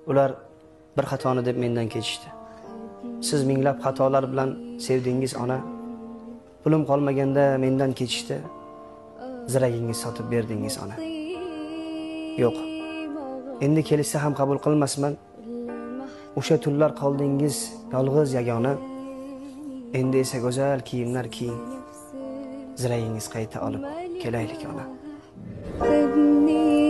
Ular bir xatoni deb mendan kechishdi. Siz minglab xatolar bilan sevdingiz ona. Pulim qolmaganda mendan kechishdi. Ziragingiz sotib berdingiz ona. Yo'q. Endi kelishsa ham qabul qilmasman. O'sha tunlar qoldingiz yolg'iz yagona. Endi esa go'zal kiyimlar kiying. Ziragingiz qayta olib kelaylik ona.